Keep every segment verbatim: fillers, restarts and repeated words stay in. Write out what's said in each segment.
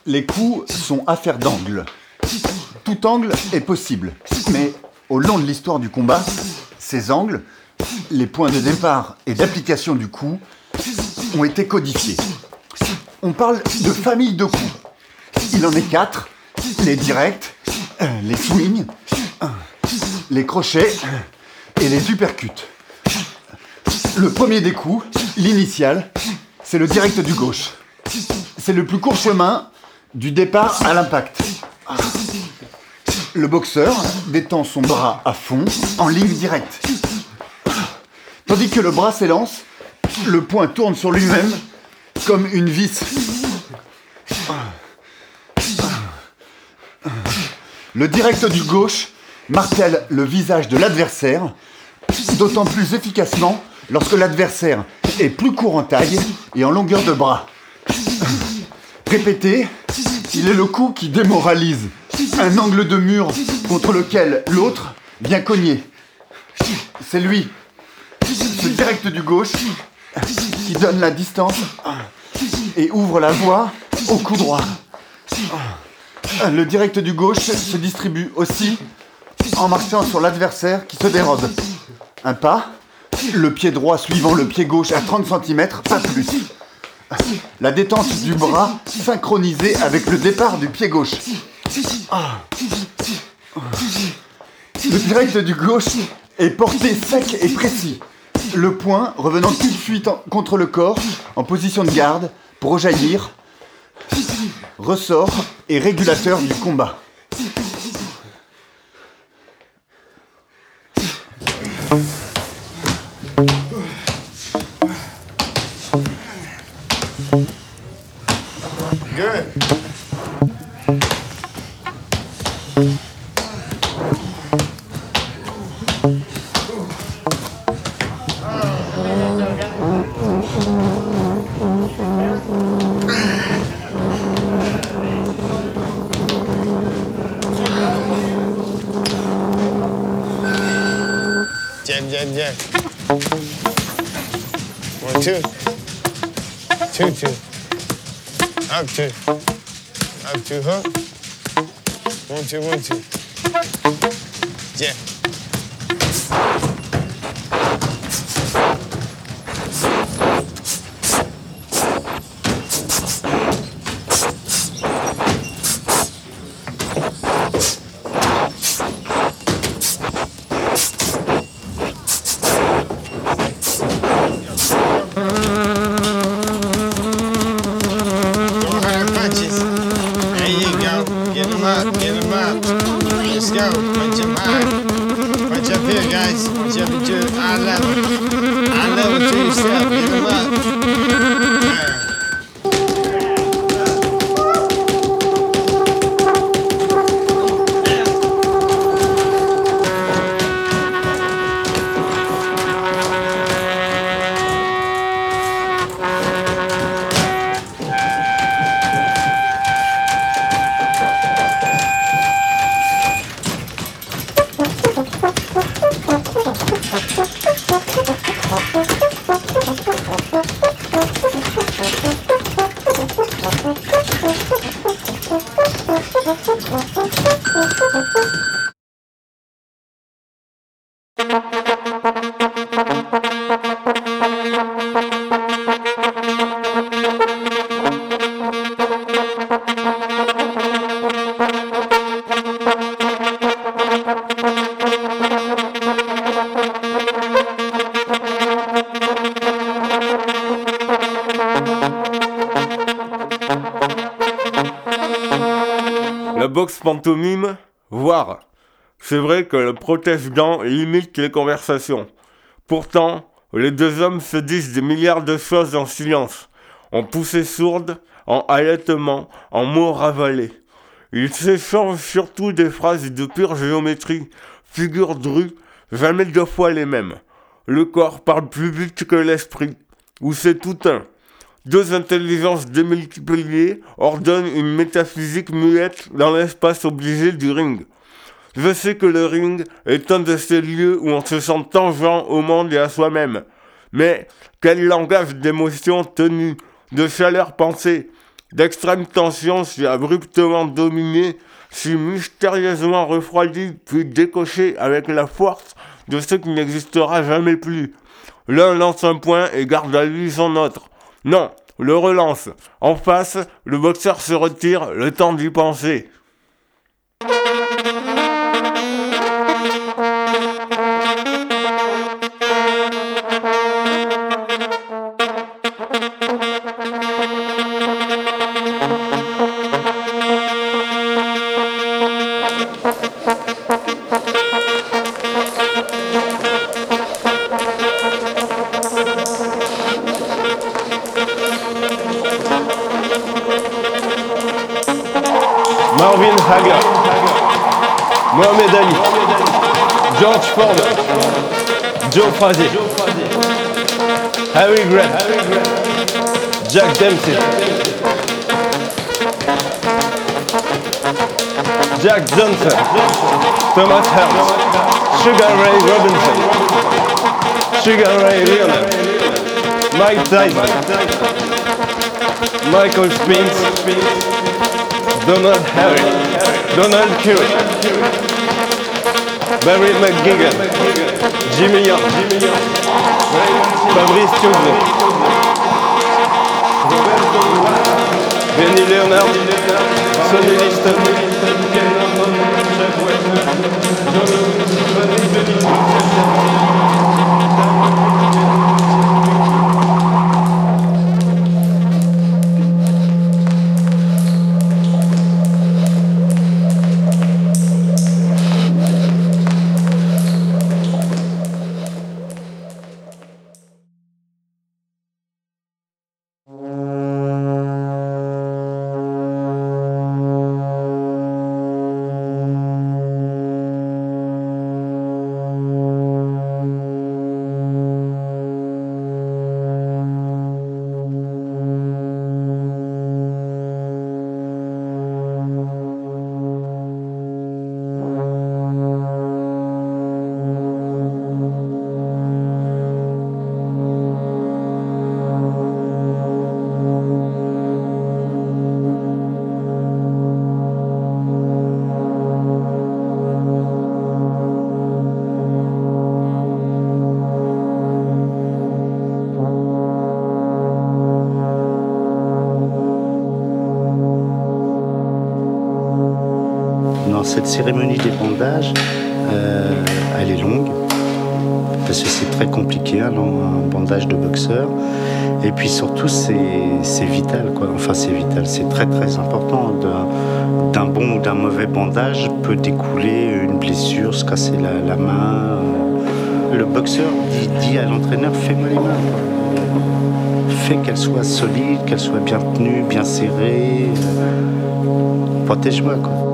Les coups sont affaire d'angle. Tout angle est possible, mais au long de l'histoire du combat, ces angles, les points de départ et d'application du coup, ont été codifiés. On parle de famille de coups. Il en est quatre, les directs, les swings, les crochets et les uppercuts. Le premier des coups, l'initial, c'est le direct du gauche. C'est le plus court chemin du départ à l'impact. Le boxeur détend son bras à fond, en ligne directe. Tandis que le bras s'élance, le poing tourne sur lui-même comme une vis. Le direct du gauche martèle le visage de l'adversaire, d'autant plus efficacement lorsque l'adversaire est plus court en taille et en longueur de bras. Répétez, il est le coup qui démoralise, un angle de mur contre lequel l'autre vient cogner. C'est lui, ce direct du gauche, qui donne la distance et ouvre la voie au coup droit. Le direct du gauche se distribue aussi en marchant sur l'adversaire qui se dérobe. Un pas, le pied droit suivant le pied gauche à trente centimètres, pas plus. La détente du bras synchronisée avec le départ du pied gauche. Le direct du gauche est porté sec et précis. Le poing revenant tout de suite en, contre le corps en position de garde pour rejaillir, ressort et régulateur du combat. Good. Jab, jab, jab. One, two. Two, two. Up two. Up two, hook. One, two, one, two. Jab. La boxe pantomime, voire. C'est vrai que le protège-dents limite les conversations. Pourtant, les deux hommes se disent des milliards de choses en silence, en poussées sourdes, en halètements, en mots ravalés. Ils s'échangent surtout des phrases de pure géométrie, figures drues, jamais deux fois les mêmes. Le corps parle plus vite que l'esprit, ou c'est tout un. Deux intelligences démultipliées ordonnent une métaphysique muette dans l'espace obligé du ring. Je sais que le ring est un de ces lieux où on se sent tangent au monde et à soi-même. Mais quel langage d'émotions tenues, de chaleur pensée, d'extrême tension si abruptement dominé, si mystérieusement refroidi, puis décoché avec la force de ce qui n'existera jamais plus. L'un lance un point et garde à lui son autre. Non, le relance. En face, le boxeur se retire, le temps d'y penser. Marvin Hagler, Mohamed Ali, George Ford, Joe Frazier, Harry Grant, Jack Dempsey, Jack Johnson, Thomas Hearns, Sugar Ray Robinson, Sugar Ray Leonard, Mike Tyson, Michael Spinks, Donald Harry, Donald Curry, Barry McGuigan, Jimmy Young, Fabrice Tiouze, Benny Leonard, Sonny Liston, Cette cérémonie des bandages, euh, elle est longue, parce que c'est très compliqué, hein, un bandage de boxeur. Et puis surtout, c'est, c'est vital, quoi. Enfin, c'est vital, c'est très très important. D'un, d'un bon ou d'un mauvais bandage peut découler une blessure, se casser la, la main. Le boxeur dit, dit à l'entraîneur, fais-moi les mains, quoi. Fais qu'elles soient solides, qu'elles soient bien tenues, bien serrées. Protège-moi, quoi.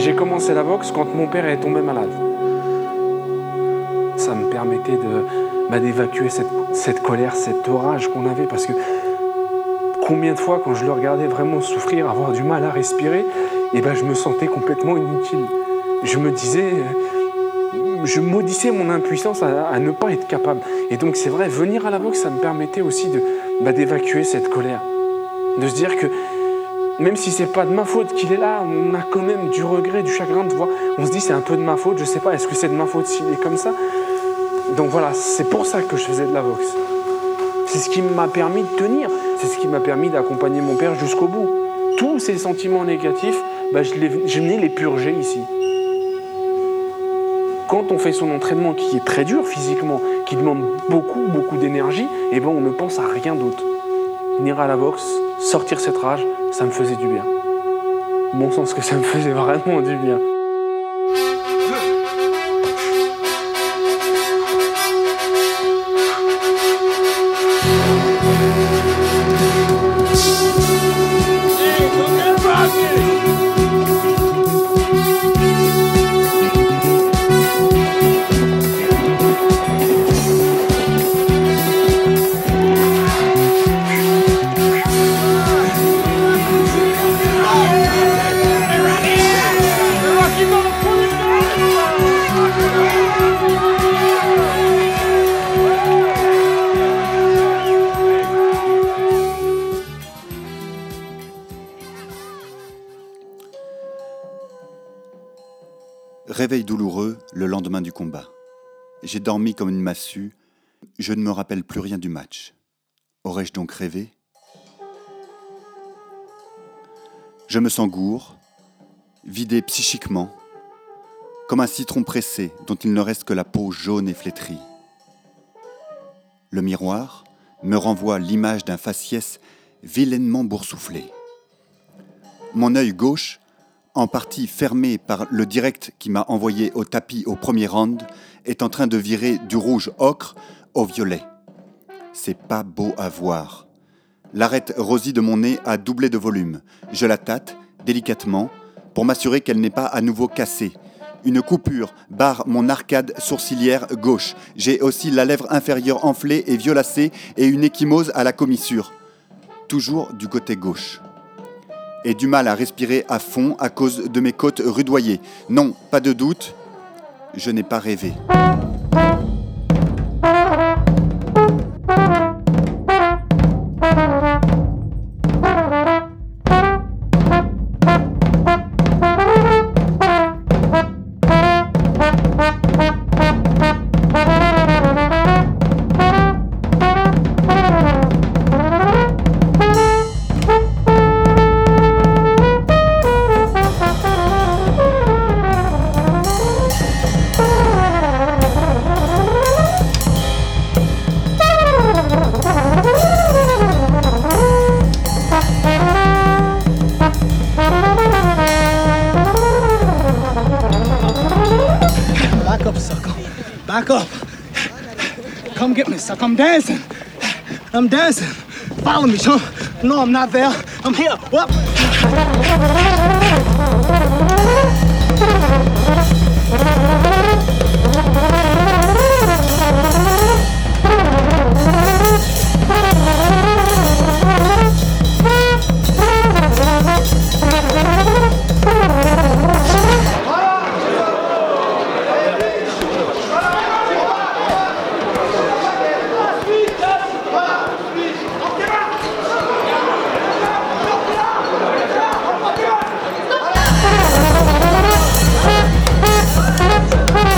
J'ai commencé la boxe quand mon père est tombé malade. Ça me permettait de, bah, d'évacuer cette, cette colère, cette rage qu'on avait, parce que combien de fois, quand je le regardais vraiment souffrir, avoir du mal à respirer, et ben, je me sentais complètement inutile. Je me disais, je maudissais mon impuissance à, à ne pas être capable. Et donc c'est vrai, venir à la boxe, ça me permettait aussi de, bah, d'évacuer cette colère, de se dire que même si c'est pas de ma faute qu'il est là, on a quand même du regret, du chagrin de voir. On se dit c'est un peu de ma faute, je sais pas, est-ce que c'est de ma faute s'il est comme ça? Donc voilà, c'est pour ça que je faisais de la boxe. C'est ce qui m'a permis de tenir, c'est ce qui m'a permis d'accompagner mon père jusqu'au bout. Tous ces sentiments négatifs, bah, je, les, je venais les purger ici. Quand on fait son entraînement qui est très dur physiquement, qui demande beaucoup, beaucoup d'énergie, eh ben on ne pense à rien d'autre. Venir à la boxe, sortir cette rage, ça me faisait du bien. Bon sens que ça me faisait vraiment du bien. Réveil douloureux le lendemain du combat. J'ai dormi comme une massue. Je ne me rappelle plus rien du match. Aurais-je donc rêvé? Je me sens gourd, vidé psychiquement, comme un citron pressé dont il ne reste que la peau jaune et flétrie. Le miroir me renvoie l'image d'un faciès vilainement boursouflé. Mon œil gauche, en partie fermé par le direct qui m'a envoyé au tapis au premier round, est en train de virer du rouge ocre au violet. C'est pas beau à voir. L'arête rosie de mon nez a doublé de volume. Je la tâte, délicatement, pour m'assurer qu'elle n'est pas à nouveau cassée. Une coupure barre mon arcade sourcilière gauche. J'ai aussi la lèvre inférieure enflée et violacée et une ecchymose à la commissure. Toujours du côté gauche. Et du mal à respirer à fond à cause de mes côtes rudoyées. Non, pas de doute, je n'ai pas rêvé. Back up. Come get me, suck. I'm dancing. I'm dancing. Follow me, son. No, I'm not there. I'm here. What? Come on.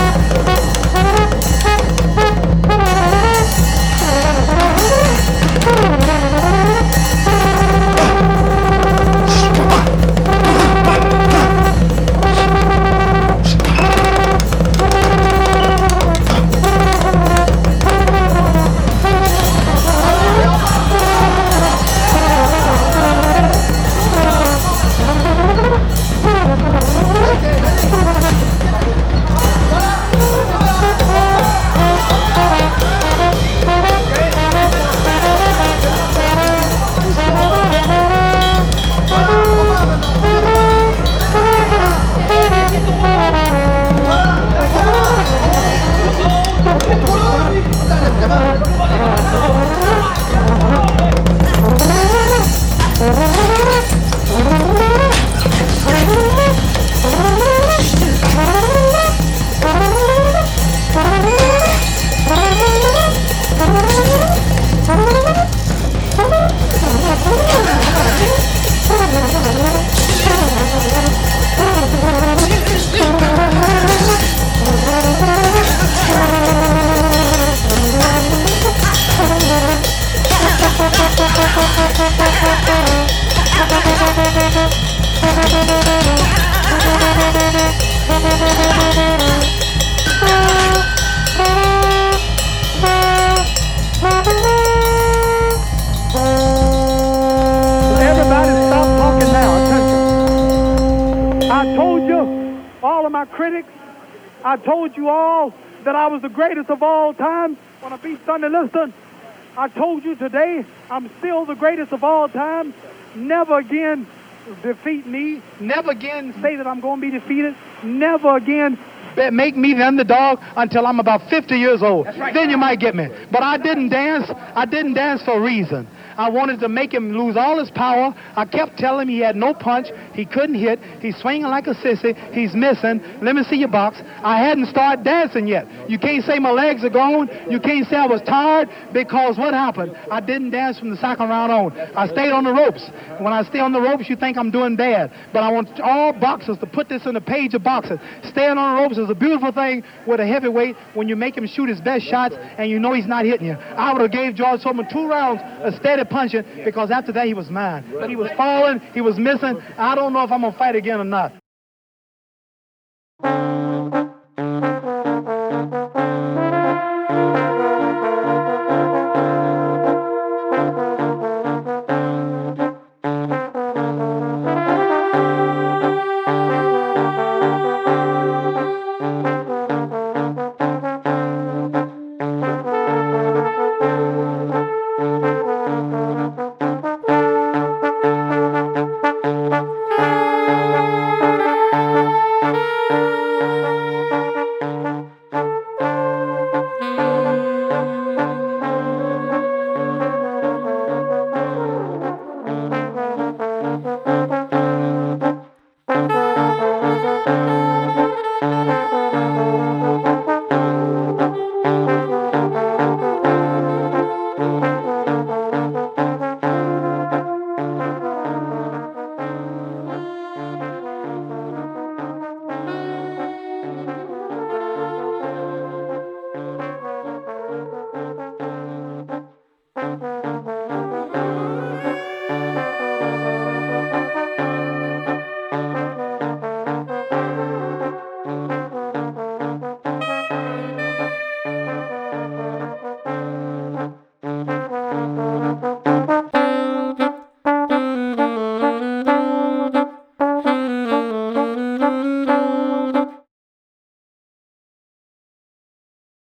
Everybody stop talking now. Attention. I told you, all of my critics, I told you all that I was the greatest of all time when I beat Sonny Liston. I told you today I'm still the greatest of all time. Never again defeat me. Never again say that I'm going to be defeated. Never again make me the underdog until I'm about fifty years old. Right. Then you might get me. But I didn't dance. I didn't dance for a reason. I wanted to make him lose all his power. I kept telling him he had no punch. He couldn't hit. He's swinging like a sissy. He's missing. Let me see your box. I hadn't started dancing yet. You can't say my legs are gone. You can't say I was tired, because what happened? I didn't dance from the second round on. I stayed on the ropes. When I stay on the ropes, you think I'm doing bad. But I want all boxers to put this in the page of boxing. Staying on the ropes is a beautiful thing with a heavyweight when you make him shoot his best shots and you know he's not hitting you. I would have gave George Foreman two rounds of steady punching, because after that he was mine. But he was falling, he was missing. I don't know if I'm going to fight again or not.